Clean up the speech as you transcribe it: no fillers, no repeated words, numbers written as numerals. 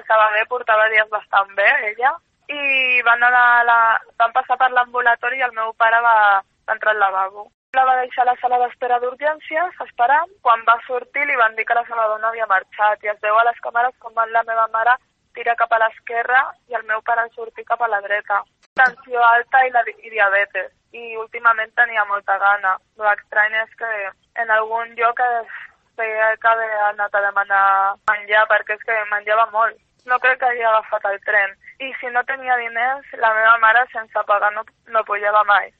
estava bé, portava dies bastant bé, ella, i van passar per l'ambulatori i el meu pare va entrar al lavabo. La va deixar a la sala d'espera d'urgències, esperant. Quan va sortir li van dir que la salvador no havia marxat i es veu a les càmeres com la meva mare tira cap a l'esquerra i el meu pare sortir cap a la dreta. Tensió alta i diabetes. I últimament tenia molta gana. L'estrany és que en algun lloc es feia que havia anat a demanar menjar perquè és que menjava molt. No crec que hagi agafat el tren. I si no tenia diners, la meva mare sense pagar no pujava mai.